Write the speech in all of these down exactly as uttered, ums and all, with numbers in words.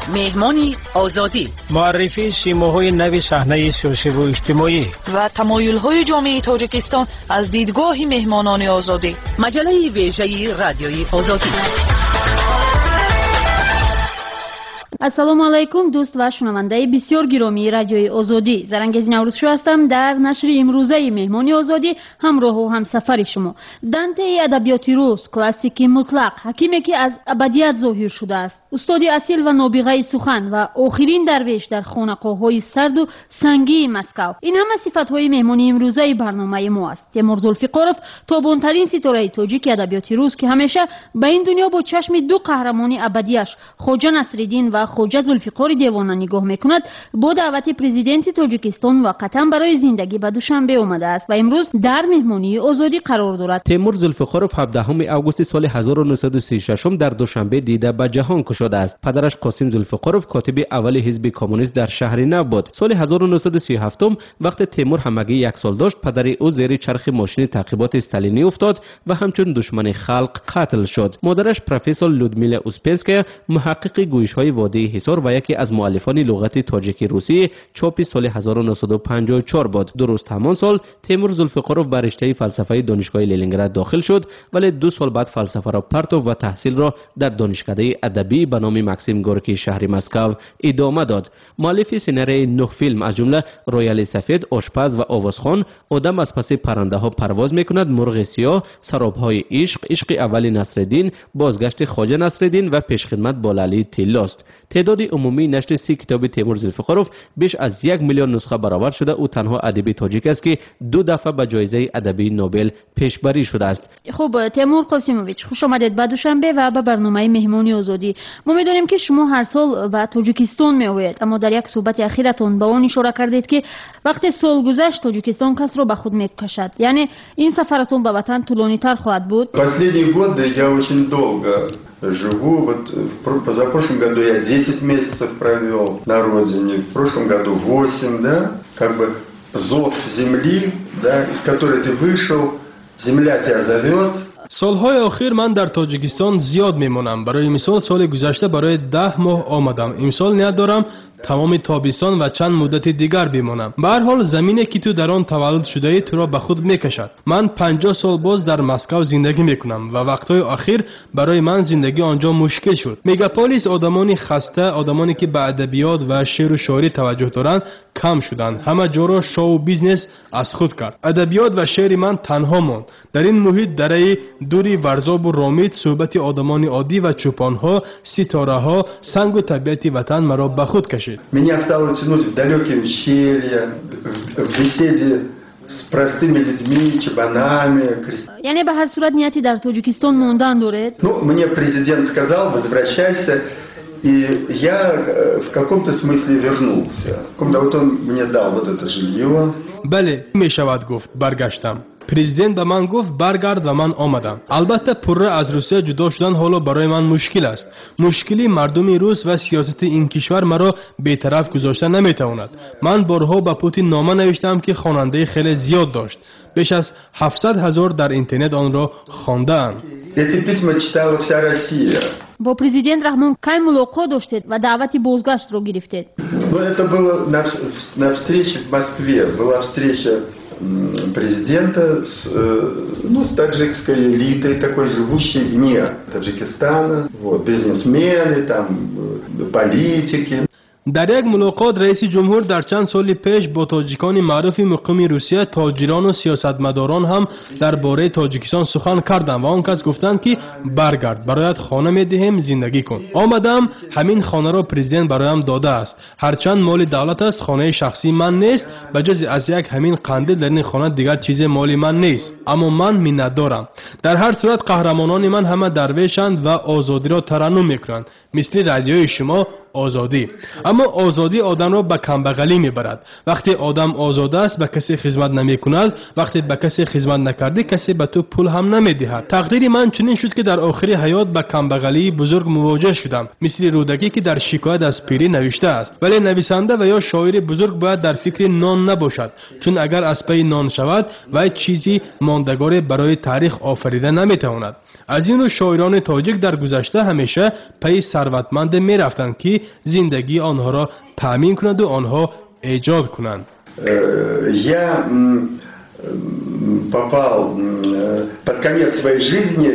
مهمانی آزادی، معرفی سیماهای نوی صحنه سیاسی و اجتماعی و تمایل‌های جامعه تاجیکستان از دیدگاه مهمانان آزادی. مجله ویژه رادیوی آزادی. ассалому алайкум дӯст ва шунавандаи бисёр гиромии радиои озодӣ. Зарангези наврӯзшӯ ҳастам. Дар нашри имрӯзаи меҳмони озодӣ ҳамроҳу ҳамсафари шумо. Дантеи адабиёти рус, классики мутлақ, ҳакиме ки аз абадият зоҳир шудааст, устоди асил ва нобиғаи сухан ва охирин дарвеш дар хонақоҳҳои сарду сангии Москав. Ин ҳама сифатҳои меҳмони имрӯзаи барномаи мо аст. Темур Зулфиқоров, тобонтарин ситораи тоҷики адабиёти рус, ки ҳамеша ба ин дунё бо чашми ду қаҳрамони абадиаш Хоҷа Насриддин ва Хоҷа Зулфиқори девона нигоҳ мекунад, бо даъвати президенти Тоҷикистон муваққатан барои зиндагӣ ба Душанбе омадааст ва имрӯз дар меҳмонии озодӣ қарор дорад. Темур Зулфиқоров ҳабдаҳуми августи соли ҳазору нӯҳсаду сию шашум дар Душанбе дида ба ҷаҳон кушодааст. Падараш Қосим Зулфиқоров котиби аввали ҳизби коммунист дар шаҳри Нав буд. Соли ҳазору нӯҳсаду сию ҳафтум вақте Темур ҳамагӣ як сол дошт, падари ӯ зери чархи мошини таъқиботи сталинӣ уфтод ва ҳамчун душмани халқ қатл шуд. модараш профессор Людмила Успенская, муҳаққиқи гӯишҳои водии ҳисор ва яке аз муаллифони луғати тоҷики русӣ чопи соли ҳазору нӯҳсаду панҷоҳу чор буд. дуруст ҳамон сол Темур Зулфиқоров ба риштаи фалсафаи донишгоҳи Ленинград дохил шуд, вале ду сол баъд фалсафаро партов ва таҳсилро дар донишкадаи адабӣ ба номи Максим Горький шаҳри Москав идома дод. муаллифи сценарияи нӯҳ филм, аз ҷумла Рояли сафед, Ошпаз ва Овозхон, Одам аз паси паррандаҳо парвоз мекунад, Мурғи сиёҳ, Саробҳои ишқ, Ишқи аввали Насриддин, Бозгашти Хоҷа Насриддин ва Пешхидмат бо Лали Тиллост. تعداد عمومی نشر سی کتاب تیمور زولفیقاروف بیش از یک میلیون نسخه برآورد شده. او تنها ادیب تاجیک است که دو دفعه به جایزه ادبی نوبل پیشبری شده است. خب تیمور قاسیموویچ، خوش آمدید به دوشنبه و به برنامه مهمانی آزادی. ما میدونیم که شما هر سال به تاجیکستان میآیید، اما در یک صحبت اخیرتون به آن اشاره کردید که وقتی سال گذشت تاجیکستان کس را به خود میکشد. یعنی این سفرتون به وطن طولانی تر خواهد بود؟ Последние годы я очень долго живу. Вот в позапрошлом году я десять месяцев провел на родине, в прошлом году восемь, да, как бы зов земли, да, из которой ты вышел, земля тебя зовет. سالهای آخر من در تاجیکستان زیاد میمونم. برای مثال سال گذشته برای ده ماه آمدم. امسال نیت دارم تمام تابستان و چند مدت دیگر بمانم. به هر حال زمینی که تو در آن تولد شده ای تو را به خود میکشد. من پنجاه سال باز در مسکو زندگی میکنم و وقتهای اخیر برای من زندگی آنجا مشکل شد. مگاپولیس آدمانی خسته، آدمانی که به ادبیات و شعر و شاعری توجه دارند کم شدند. همه جا را شو بیزنس از خود کرد. ادبیات و شعر من تنها ماند. در این محیط درای دوری ورزاب و رامید صحبت آدمان عادی و چوپانها، ستاره ها، سنگ و طبیعت وطن مرا به خود کشید. Меня стало тянуть в далекие ущелья, в беседе с простыми людьми, чабанами. یعنی به هر صورت نیتی در تاجیکستان موندن دارید؟ Ну, мне президент сказал, возвращайся, и я в каком-то смысле вернулся. Когда вот он мне дал вот это жилье. بله میشود گفت برگشتم. پرزیدنت به من گفت برگرد و من آمدم. البته پره از روسیه جدا شدن حالا برای من مشکل است. مشکلی مردم روس و سیاست این کشور مرا بی‌طرف گذاشته نمیتواند. من بارها به پوتین نامه نوشتم که خواننده خیلی زیاد داشت. بیش از هفتصد هزار در اینترنت آن را خوانده‌اند. Эти письма читала вся Россия. با президент Рахмон کی ملاقات داشتید و دعوت بازگشت رو گرفتید؟ Ну, это было на, на встрече в Москве. Была встреча президента с, ну, с таджикской элитой, такой живущей вне Таджикистана, вот, бизнесмены, там, политики. در یک ملاقات رئیس جمهور در چند سال پیش با تاجیکان معروف مقیم روسیه، تاجران و سیاستمداران هم درباره تاجیکستان سخن کردند و آن کس گفتند که برگرد، برایت خانه میدهیم زندگی کن. آمدم، همین خانه را پرزیدنت برایم داده است. هرچند مال دولت است، خانه شخصی من نیست. بجز از یک همین قندیل در این خانه دیگر چیز مالی من نیست، اما من منت دارم. در هر صورت قهرمانان من همه درویشند و آزادی را ترنم میکنند، مثل رادیوی شما آزادی. اما آزادی آدم را به کمبغلی میبرد. وقتی آدم آزاد است به کسی خدمت نمی کند، وقتی به کسی خدمت نکردی کسی به تو پول هم نمیدهد. تقدیر من چنین شد که در آخر حیات به کمبغلی بزرگ مواجه شدم، مثل رودکی که در شکایت از پیری نوشته است. ولی نویسنده و یا شاعر بزرگ باید در فکر نان نباشد، چون اگر از پی نان شود و چیزی ماندگار برای تاریخ آفریده نمیتواند. از این رو شاعران تاجیک در گذشته همیشه پی ثروتمند میرفتند که که زندگی آنها را تأمین کند و آنها ایجاد کنند. Я попал под конец своей жизни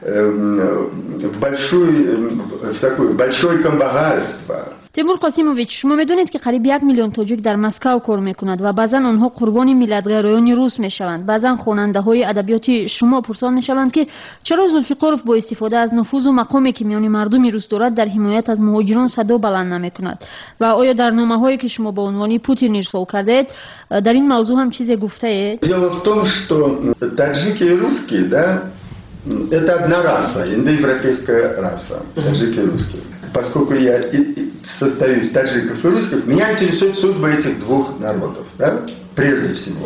в большую, в такое большое камбагальство. تیمور قاسیموویچ، شما میدونید که قریب یک میلیون تاجیک در مسکو کار میکند و بعضا آنها قربانی ملیت‌گرایان روس میشوند. بعضا خواننده های ادبیات شما پرسان میشوند که چرا زولفیقاروف با استفاده از نفوذ و مقامی که میان مردم روس دارد در حمایت از مهاجران صدا بلند نمیکند و آیا در نامه‌هایی که شما با عنوان پوتین ارسال کردید در این موضوع هم چیزی گفته اید؟ Дело в том, что таджики и русские, да, это одна раса, индоевропейская раса, таджики и русские. Поскольку я состою из таджиков и русских, меня интересует судьба этих двух народов, да, прежде всего.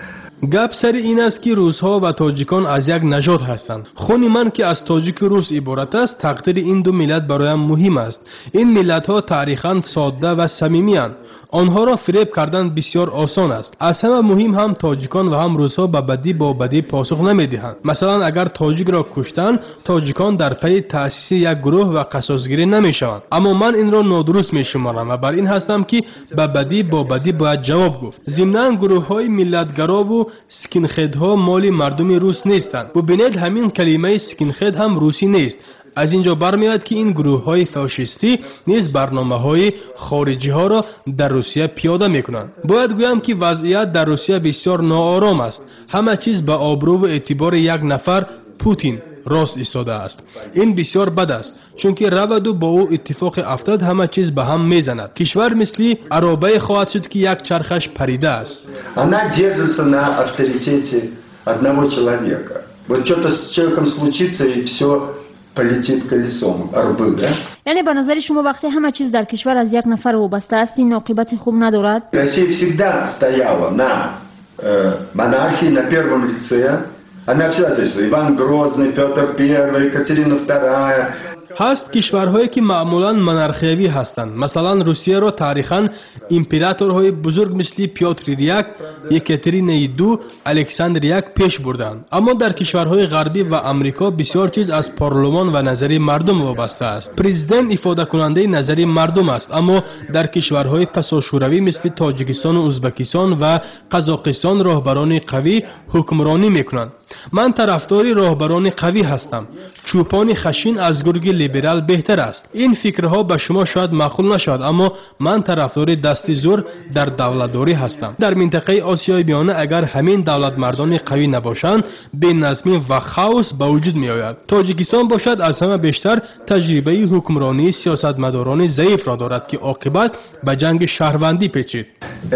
گپ سر این است که روس‌ها و تاجیکان از یک نژاد هستند. خون من که از تاجیک و روس عبارت است، تقدیر این دو ملت برایم مهم است. این ملت‌ها تاریخاً ساده و صمیمی‌اند. آنها را فریب کردن بسیار آسان است. از همه مهم هم تاجیکان و هم روس‌ها به بدی با بدی پاسخ نمی‌دهند. مثلا اگر تاجیک را کشتن، تاجیکان در پی تأسیس یک گروه و قصاص‌گیری نمی‌شوند. اما من این را نادرست می‌شمارم و بر این هستم که به بدی با بدی باید جواب گفت. ضمناً گروه‌های ملت‌گرا و سکینخدها مال مردم روس نیستند. ببینید همین کلمه سکینخد هم روسی نیست. از اینجا برمیاد که این گروه های فاشیستی نیز برنامه های خارجی ها را در روسیه پیاده میکنند. باید گویم که وضعیت در روسیه بسیار ناآرام است. همه چیز به آبرو و اعتبار یک نفر پوتین راست ایستاده است. این بسیار بد است، چون که رود و با او اتفاق افتاد همه چیز به هم میزند. کشور مثلی عرابه خواهد شد که یک چرخش پریده است. Она держится на авторитете одного человека. Вот что-то с человеком случится и все полетит колесом. Арбы, да? یعنی به نظر شما وقتی همه چیز در کشور از یک نفر وابسته است این عاقبت خوب ندارد؟ Россия всегда стояла на э, монархии, на первом лице. Она всегда здесь. Иван Грозный, Петр Первый, Екатерина Вторая. هست کشورهایی که معمولاً منارخیوی هستند. مثلا روسیه را تاریخاً امپراتورهای بزرگ مثل پیوتر یک، یکاترین دو، الکساندر یک پیش بردند. اما در کشورهای غربی و امریکا بسیار چیز از پارلمان و نظر مردم وابسته است. پرزیدنت افاده کننده نظر مردم است، اما در کشورهای پساشوروی مثل تاجیکستان و ازبکستان و قزاقستان راهبران قوی حکمرانی میکنند. من طرفدار راهبران قوی هستم. چوپان خشین از گرگ لیبرال بهتر است. این فکرها به شما شاید معقول نشود، اما من طرفدار دست زور در دولتداری هستم. در منطقه آسیای میانه اگر همین دولت مردان قوی نباشند، بی‌نظمی و خاوس به وجود می آید. تاجیکستان باشد از همه بیشتر تجربه حکمرانی سیاستمداران ضعیف را دارد که عاقبت به جنگ شهروندی پیچید.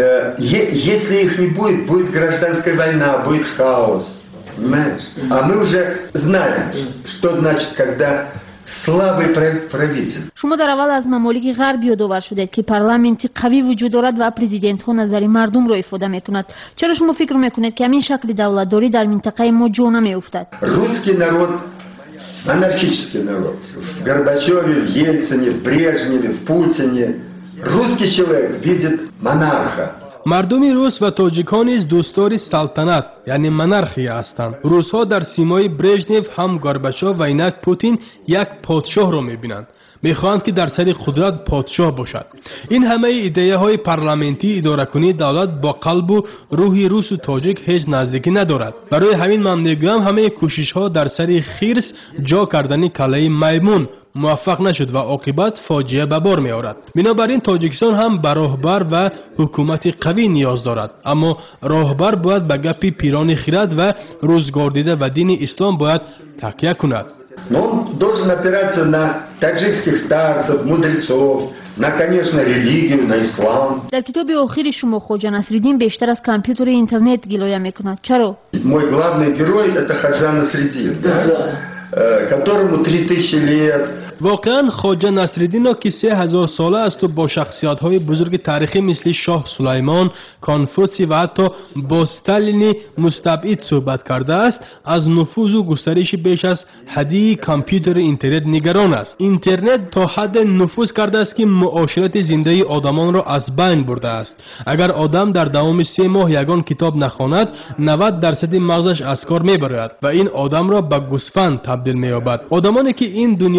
Если их не будет, будет гражданская война, будет хаос. Понимаешь? А мы уже знаем, что значит, когда слабый правитель. شما در اول از ممالک غرب یادآور شدید که پارلمانتی قوی وجود دارد و پرزیدنت ها نظر مردم را افاده میکند. چرا شما فکر میکنید که همین شکل دولتداری در منطقه ما جا نمیافتد؟ Русский народ монархический народ. В Горбачеве, в Ельцине, в Брежневе, в Путине. Русский человек видит монарха. مردم روس و تاجیکان نیز دوستدار سلطنت یعنی منارخی هستند. روس‌ها در سیمای برژنف هم گورباچوف و اینک پوتین یک پادشاه را می‌بینند. می‌خواهند که در سر قدرت پادشاه باشد. این همه ایده های پارلمانتی اداره کنی دولت با قلب و روح روس و تاجیک هیچ نزدیکی ندارد. برای همین من میگویم همه کوشش‌ها در سر خرس جا کردن کله میمون موفق نشد و عاقبت فاجعه به بار می آورد. بنابراین تاجیکستان هم به راهبر و حکومت قوی نیاز دارد، اما راهبر باید به گپ پیران خرد و روزگار دیده و دین اسلام باید تکیه کند. Но он должен опираться на таджикских старцев, мудрецов, на, конечно, религию, на ислам. در کتاب آخر شما خواجه نصرالدین بیشتر از کامپیوتر و اینترنت گلایه میکند. چرا؟ Мой главный герой это Хаджа Насреддин, да? которому три тысячи лет. واقعا خواجه نصرالدین که سه هزار ساله است و با شخصیت های بزرگ تاریخی مثل شاه سلیمان، کانفوسی و حتی با استالین مستبعد صحبت کرده است، از نفوذ و گسترش بیش از حدی کامپیوتر اینترنت نگران است. اینترنت تا حد نفوذ کرده است که معاشرت زنده آدمان را از بین برده است. اگر آدم در دوام سه ماه یگان کتاب نخواند، نود درصد مغزش از کار میبرد و این آدم را به گوسفند تبدیل می‌یابد. آدمانی که این دنیا را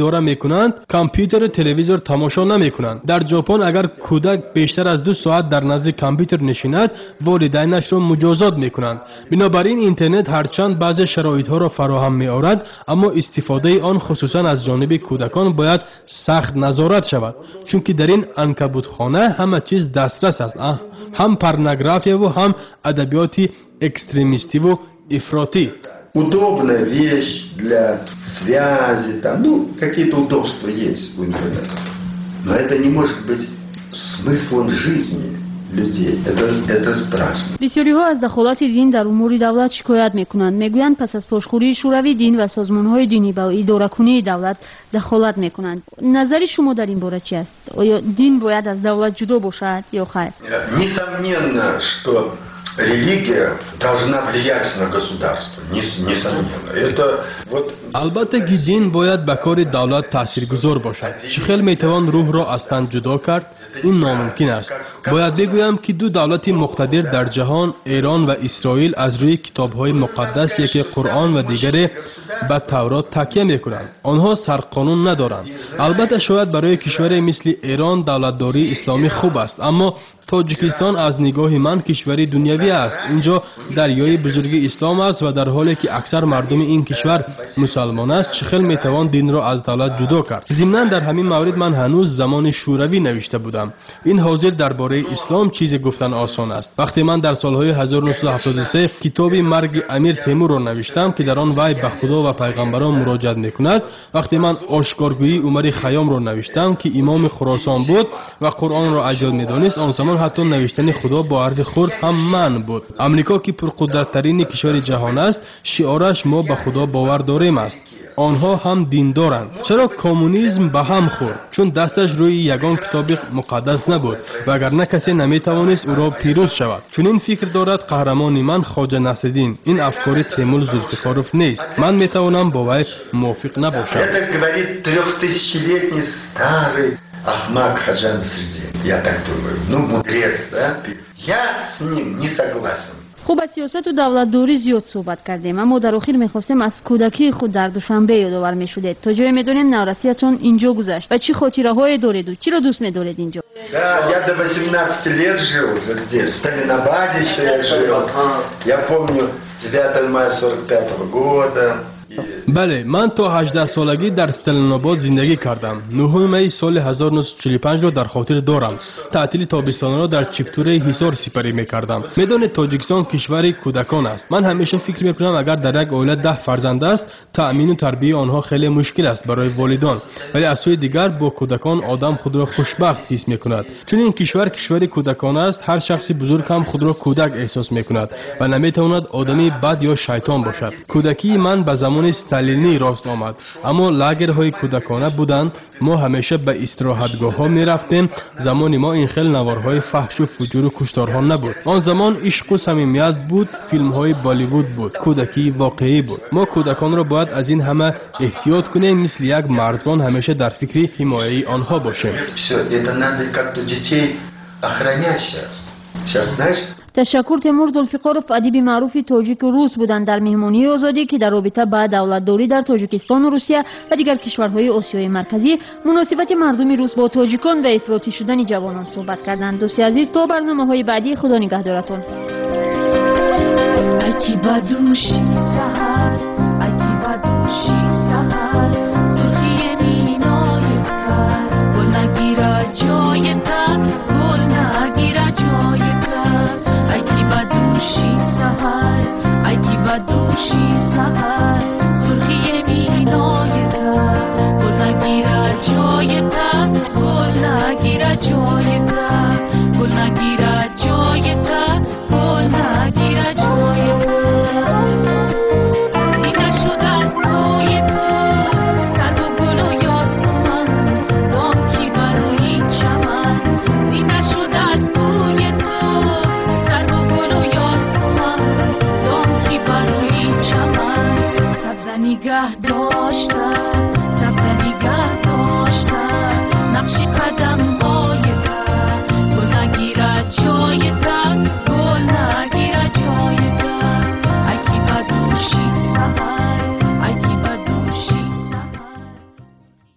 اداره میکنند کامپیوتر و تلویزیون تماشا نمیکنند. در ژاپن اگر کودک بیشتر از دو ساعت در نزد کامپیوتر نشیند والدینش را مجازات میکنند. بنابراین اینترنت هرچند بعضی شرایط ها را فراهم میآورد اما استفاده آن خصوصا از جانب کودکان باید سخت نظارت شود، چون که در این عنکبوتخانه همه چیز دسترس است، هم порнография و هم ادبیات экстремисти و افراطی. Удобная вещь для связи, там, ну, какие-то удобства есть в интернете. Но это не может быть смыслом жизни людей. Это, это страшно. بسیاری‌ها از دخالت دین در امور دولت شکایت می‌کنند. می‌گویند پس از پاشخوری شوروی دین و سازمان‌های دینی به اداره‌کنی دولت دخالت می‌کنند. نظر شما در این باره چی است؟ آیا دین باید از دولت جدا باشد یا خیر؟ Несомненно, что религия должна влиять на государство. Несомненно. Это вот البته که دین باید به کار دولت تاثیرگذار باشد. چخیل میتوان روح را از تن جدا کرد؟ این ناممکن است. باید بگویم که دو دولت مقتدر در جهان، ایران و اسرائیل، از روی کتاب‌های مقدس یکی قرآن و دیگری به تورات تکیه می‌کنند. آنها سرقانون ندارند. البته شاید برای کشوری مثل ایران دولتداری اسلامی خوب است، اما تاجیکستان از نگاه من کشوری دنیوی است. اینجا دریای بزرگ اسلام است و در حالی که اکثر مردم این کشور مسلمان است، چخیل میتوان دین را از دولت جدا کرد؟ ضمناً در همین مورد من هنوز زمان شوروی نوشته بودم. این حاضر درباره اسلام چیزی گفتن آسان است. وقتی من در سالهای هزار و نهصد و هفتاد و سه کتاب مرگ امیر تیمور را نوشتم که در آن وی به خدا و پیغمبران مراجعت میکند، وقتی من آشکارگویی عمر خیام را نوشتم که امام خراسان بود و قرآن را اجل میدانست، آن زمان حتی نوشتن خدا با حرف خرد هم من بود. امریکا که پرقدرترین کشور جهان است، شعارش ما به خدا باور داریم است. آنها هم دین دارند. چرا کمونیسم به هم خورد؟ چون دستش روی یگان کتاب مقدس نبود و اگر نه کسی نمیتوانست او را پیروز شود. چون این فکر دارد قهرمان من خواجه نصرالدین. این افکار تیمور زلفقاروف نیست. من میتوانم با وی موافق نباشم. Это говорит трехтысячелетний старый Ахмад Хаджа Насреддин. Я так думаю. Ну, мудрец, да? Я с ним не согласен. خوب از سیاست و دولتداری زیاد صحبت کردیم، اما در آخر میخواستیم از کودکی خود در دوشنبه یادآور میشدید. تا جای میدونیم نورسیتون اینجا گذشت و چی خاطره های دارید و چی را دوست میدارید اینجا؟ Да, я до восемнадцати лет жил вот здесь, в Сталинабаде еще я жил. Я помню девятое мая сорок пятого года. بله، من تا هجده سالگی در استالیناباد زندگی کردم. نهم می سال هزار و نهصد و چهل و پنج را در خاطر دارم. تعطیل تابستان را در چپتور حصار سپری میکردم. میدانید تاجیکستان کشور کودکان است. من همیشه فکر میکنم اگر در یک عائله ده فرزند است، تأمین و تربیت آنها خیلی مشکل است برای والدان. ولی از سوی دیگر با کودکان آدم خود را خوشبخت حس میکند. چون این کشور کشور کودکان است، هر شخص بزرگ هم خود را کودک احساس میکند و نمیتواند آدمی بد یا شیطان باشد. کودکی من به زمان استالینی راست آمد، اما لاگرهای کودکانه بودند. ما همیشه به استراحتگاه ها می رفتیم. زمان ما این خیل نوارهای فحش و فجور و کشتارها نبود. آن زمان عشق و صمیمیت بود، فیلم های بالیوود بود، کودکی واقعی بود. ما کودکان را باید از این همه احتیاط کنیم، مثل یک مرزبان همیشه در فکر حمایه آنها باشیم. تشکر. تیمور زلفقاروف ادیب معروف تاجیک و روس بودند در مهمانی آزادی که در رابطه با دولتداری در تاجیکستان و روسیه و دیگر کشورهای آسیای مرکزی، مناسبت مردم روس با تاجیکان و افراطی شدن جوانان صحبت کردند. دوستی عزیز، تا برنامه‌های بعدی، خدا نگهدارتون. اکی بدوشی سحر، اکی بدوشی سحر